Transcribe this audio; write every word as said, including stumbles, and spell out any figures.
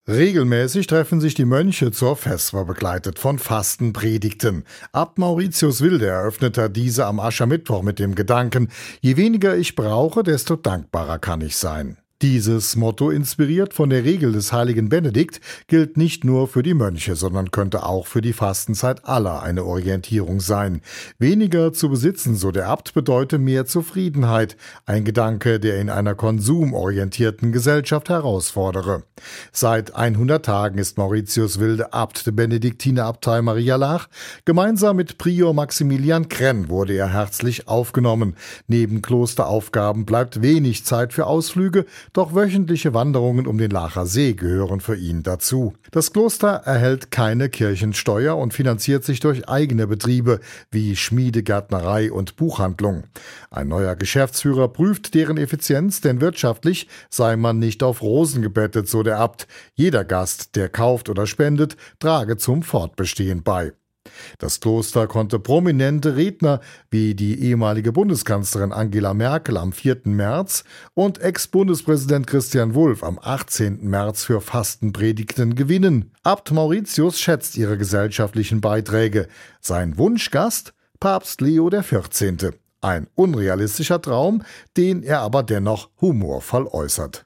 Regelmäßig treffen sich die Mönche zur Vesper begleitet von Fastenpredigten. Abt Mauritius Wilde eröffnete diese am Aschermittwoch mit dem Gedanken: Je weniger ich brauche, desto dankbarer kann ich sein. Dieses Motto, inspiriert von der Regel des heiligen Benedikt, gilt nicht nur für die Mönche, sondern könnte auch für die Fastenzeit aller eine Orientierung sein. Weniger zu besitzen, so der Abt, bedeute mehr Zufriedenheit. Ein Gedanke, der in einer konsumorientierten Gesellschaft herausfordere. Seit hundert Tagen ist Mauritius Wilde Abt der Benediktinerabtei Maria Laach. Gemeinsam mit Prior Maximilian Krenn wurde er herzlich aufgenommen. Neben Klosteraufgaben bleibt wenig Zeit für Ausflüge, doch wöchentliche Wanderungen um den Laacher See gehören für ihn dazu. Das Kloster erhält keine Kirchensteuer und finanziert sich durch eigene Betriebe wie Schmiede, Gärtnerei und Buchhandlung. Ein neuer Geschäftsführer prüft deren Effizienz, denn wirtschaftlich sei man nicht auf Rosen gebettet, so der Abt. Jeder Gast, der kauft oder spendet, trage zum Fortbestehen bei. Das Kloster konnte prominente Redner wie die ehemalige Bundeskanzlerin Angela Merkel am vierten März und Ex-Bundespräsident Christian Wulff am achtzehnten März für Fastenpredigten gewinnen. Abt Mauritius schätzt ihre gesellschaftlichen Beiträge. Sein Wunschgast? Papst Leo der vierzehnte. Ein unrealistischer Traum, den er aber dennoch humorvoll äußert.